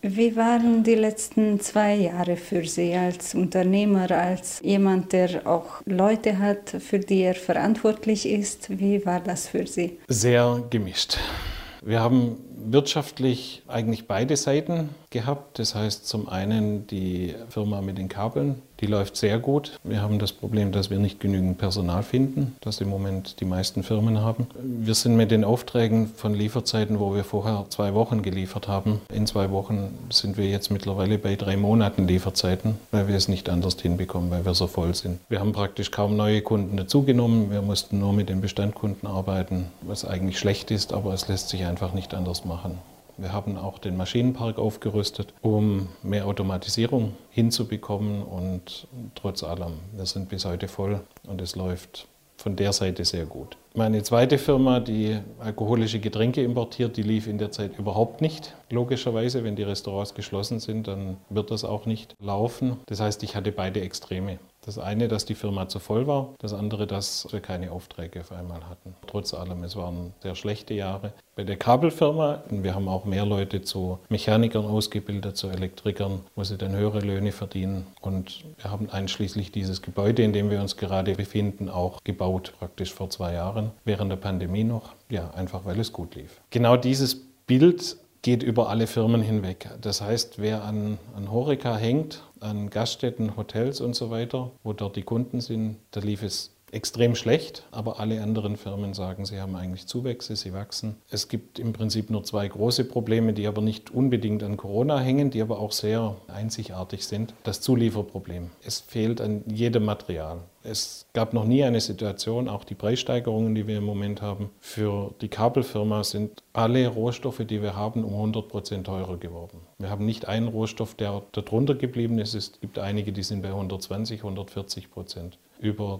Wie waren die letzten 2 Jahre für Sie als Unternehmer, als jemand, der auch Leute hat, für die er verantwortlich ist? Wie war das für Sie? Sehr gemischt. Wir haben wirtschaftlich eigentlich beide Seiten gehabt. Das heißt zum einen die Firma mit den Kabeln, die läuft sehr gut. Wir haben das Problem, dass wir nicht genügend Personal finden, das im Moment die meisten Firmen haben. Wir sind mit den Aufträgen von Lieferzeiten, wo wir vorher 2 Wochen geliefert haben, in 2 Wochen sind wir jetzt mittlerweile bei 3 Monaten Lieferzeiten, weil wir es nicht anders hinbekommen, weil wir so voll sind. Wir haben praktisch kaum neue Kunden dazugenommen. Wir mussten nur mit den Bestandskunden arbeiten, was eigentlich schlecht ist, aber es lässt sich einfach nicht anders machen. Wir haben auch den Maschinenpark aufgerüstet, um mehr Automatisierung hinzubekommen und trotz allem, wir sind bis heute voll und es läuft von der Seite sehr gut. Meine zweite Firma, die alkoholische Getränke importiert, die lief in der Zeit überhaupt nicht. Logischerweise, wenn die Restaurants geschlossen sind, dann wird das auch nicht laufen. Das heißt, ich hatte beide Extreme. Das eine, dass die Firma zu voll war, das andere, dass wir keine Aufträge auf einmal hatten. Trotz allem, es waren sehr schlechte Jahre. Bei der Kabelfirma, wir haben auch mehr Leute zu Mechanikern ausgebildet, zu Elektrikern, wo sie dann höhere Löhne verdienen. Und wir haben einschließlich dieses Gebäude, in dem wir uns gerade befinden, auch gebaut, praktisch vor 2 Jahren, während der Pandemie noch. Ja, einfach weil es gut lief. Genau dieses Bild geht über alle Firmen hinweg. Das heißt, wer an Horeca hängt, an Gaststätten, Hotels und so weiter, wo dort die Kunden sind, da lief es extrem schlecht, aber alle anderen Firmen sagen, sie haben eigentlich Zuwächse, sie wachsen. Es gibt im Prinzip nur 2 große Probleme, die aber nicht unbedingt an Corona hängen, die aber auch sehr einzigartig sind. Das Zulieferproblem. Es fehlt an jedem Material. Es gab noch nie eine Situation, auch die Preissteigerungen, die wir im Moment haben, für die Kabelfirma sind alle Rohstoffe, die wir haben, um 100% teurer geworden. Wir haben nicht einen Rohstoff, der darunter geblieben ist. Es gibt einige, die sind bei 120, 140% über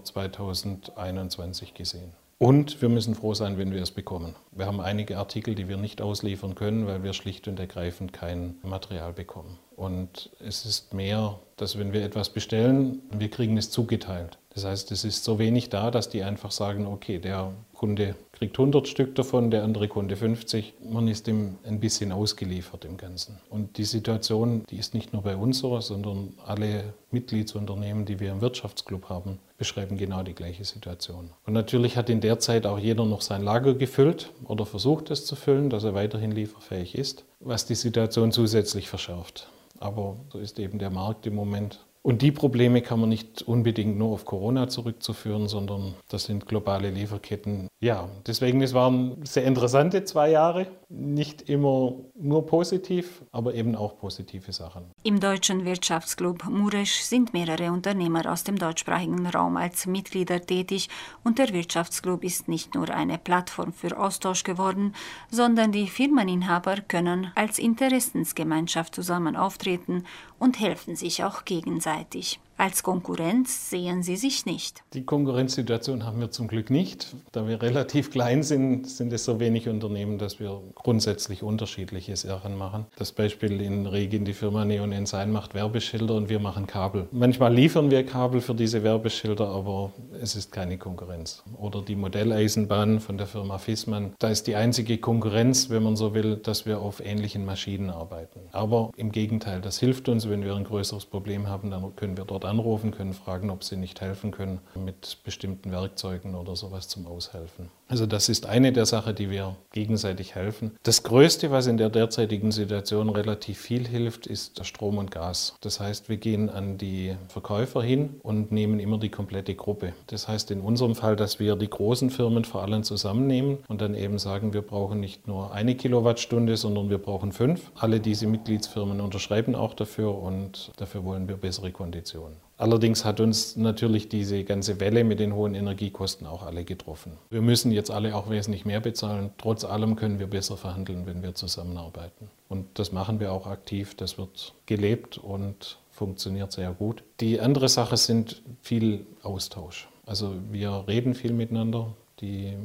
2021 gesehen. Und wir müssen froh sein, wenn wir es bekommen. Wir haben einige Artikel, die wir nicht ausliefern können, weil wir schlicht und ergreifend kein Material bekommen. Und es ist mehr, dass wenn wir etwas bestellen, wir kriegen es zugeteilt. Das heißt, es ist so wenig da, dass die einfach sagen, okay, der Kunde kriegt 100 Stück davon, der andere Kunde 50. Man ist dem ein bisschen ausgeliefert im Ganzen. Und die Situation, die ist nicht nur bei uns so, sondern alle Mitgliedsunternehmen, die wir im Wirtschaftsclub haben, beschreiben genau die gleiche Situation. Und natürlich hat in der Zeit auch jeder noch sein Lager gefüllt oder versucht es zu füllen, dass er weiterhin lieferfähig ist, was die Situation zusätzlich verschärft. Aber so ist eben der Markt im Moment. Und die Probleme kann man nicht unbedingt nur auf Corona zurückzuführen, sondern das sind globale Lieferketten. Ja, deswegen, es waren sehr interessante 2 Jahre. Nicht immer nur positiv, aber eben auch positive Sachen. Im Deutschen Wirtschaftsclub Muresch sind mehrere Unternehmer aus dem deutschsprachigen Raum als Mitglieder tätig und der Wirtschaftsclub ist nicht nur eine Plattform für Austausch geworden, sondern die Firmeninhaber können als Interessensgemeinschaft zusammen auftreten und helfen sich auch gegenseitig. Als Konkurrenz sehen sie sich nicht. Die Konkurrenzsituation haben wir zum Glück nicht. Da wir relativ klein sind, sind es so wenig Unternehmen, dass wir grundsätzlich unterschiedliche Sachen machen. Das Beispiel in Regin, die Firma Neon Ensign macht Werbeschilder und wir machen Kabel. Manchmal liefern wir Kabel für diese Werbeschilder, aber es ist keine Konkurrenz. Oder die Modelleisenbahn von der Firma Fissmann. Da ist die einzige Konkurrenz, wenn man so will, dass wir auf ähnlichen Maschinen arbeiten. Aber im Gegenteil, das hilft uns, wenn wir ein größeres Problem haben, dann können wir dort anrufen, können fragen, ob sie nicht helfen können mit bestimmten Werkzeugen oder sowas zum Aushelfen. Also das ist eine der Sachen, die wir gegenseitig helfen. Das Größte, was in der derzeitigen Situation relativ viel hilft, ist Strom und Gas. Das heißt, wir gehen an die Verkäufer hin und nehmen immer die komplette Gruppe. Das heißt in unserem Fall, dass wir die großen Firmen vor allem zusammennehmen und dann eben sagen, wir brauchen nicht nur 1 Kilowattstunde, sondern wir brauchen 5. Alle diese Mitgliedsfirmen unterschreiben auch dafür und dafür wollen wir bessere Konditionen. Allerdings hat uns natürlich diese ganze Welle mit den hohen Energiekosten auch alle getroffen. Wir müssen jetzt alle auch wesentlich mehr bezahlen. Trotz allem können wir besser verhandeln, wenn wir zusammenarbeiten. Und das machen wir auch aktiv. Das wird gelebt und funktioniert sehr gut. Die andere Sache sind viel Austausch. Also wir reden viel miteinander. Die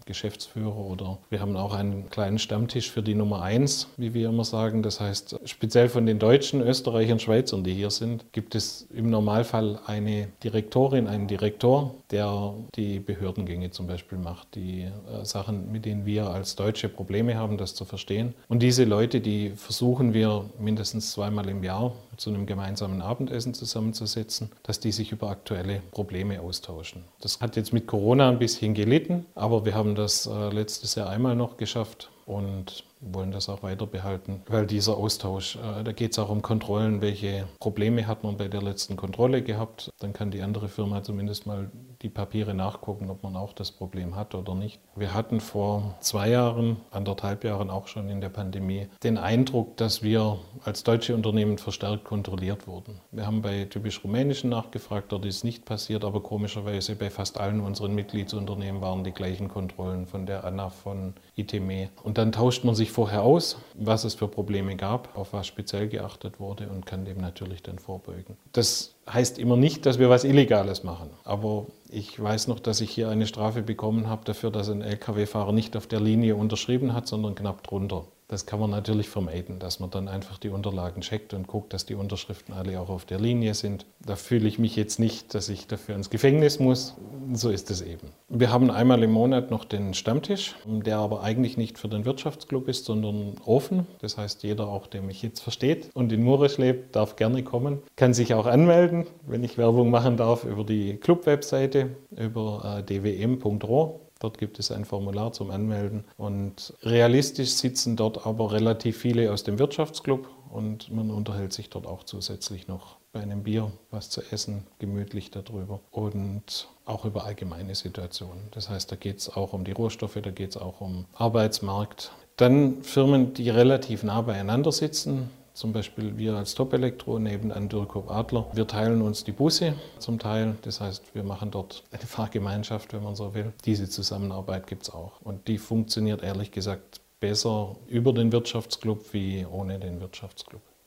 Geschäftsführer oder wir haben auch einen kleinen Stammtisch für die Nummer 1, wie wir immer sagen. Das heißt, speziell von den Deutschen, Österreichern, Schweizern, die hier sind, gibt es im Normalfall eine Direktorin, einen Direktor, der die Behördengänge zum Beispiel macht, die Sachen, mit denen wir als Deutsche Probleme haben, das zu verstehen. Und diese Leute, die versuchen wir mindestens zweimal im Jahr zu einem gemeinsamen Abendessen zusammenzusetzen, dass die sich über aktuelle Probleme austauschen. Das hat jetzt mit Corona ein bisschen gelitten, aber wir haben das letztes Jahr einmal noch geschafft und wollen das auch weiter behalten, weil dieser Austausch, da geht es auch um Kontrollen, welche Probleme hat man bei der letzten Kontrolle gehabt. Dann kann die andere Firma zumindest mal die Papiere nachgucken, ob man auch das Problem hat oder nicht. Wir hatten vor 2 Jahren, 1,5 Jahren auch schon in der Pandemie, den Eindruck, dass wir als deutsche Unternehmen verstärkt kontrolliert wurden. Wir haben bei typisch rumänischen nachgefragt, dort ist nicht passiert, aber komischerweise bei fast allen unseren Mitgliedsunternehmen waren die gleichen Kontrollen von der ANAF, von ITME. Und dann tauscht man sich vorher aus, was es für Probleme gab, auf was speziell geachtet wurde und kann dem natürlich dann vorbeugen. Das heißt immer nicht, dass wir was Illegales machen, aber ich weiß noch, dass ich hier eine Strafe bekommen habe dafür, dass ein Lkw-Fahrer nicht auf der Linie unterschrieben hat, sondern knapp drunter. Das kann man natürlich vermeiden, dass man dann einfach die Unterlagen checkt und guckt, dass die Unterschriften alle auch auf der Linie sind. Da fühle ich mich jetzt nicht, dass ich dafür ins Gefängnis muss. So ist es eben. Wir haben einmal im Monat noch den Stammtisch, der aber eigentlich nicht für den Wirtschaftsclub ist, sondern offen. Das heißt, jeder, auch der mich jetzt versteht und in Muresch lebt, darf gerne kommen, kann sich auch anmelden, wenn ich Werbung machen darf, über die Club-Webseite, über dwm.ro. Dort gibt es ein Formular zum Anmelden und realistisch sitzen dort aber relativ viele aus dem Wirtschaftsclub und man unterhält sich dort auch zusätzlich noch bei einem Bier was zu essen, gemütlich darüber und auch über allgemeine Situationen. Das heißt, da geht es auch um die Rohstoffe, da geht es auch um Arbeitsmarkt. Dann Firmen, die relativ nah beieinander sitzen. Zum Beispiel wir als Top Elektro nebenan Dürkop Adler. Wir teilen uns die Busse zum Teil. Das heißt, wir machen dort eine Fahrgemeinschaft, wenn man so will. Diese Zusammenarbeit gibt es auch. Und die funktioniert ehrlich gesagt besser über den Wirtschaftsclub wie ohne den Wirtschaftsclub.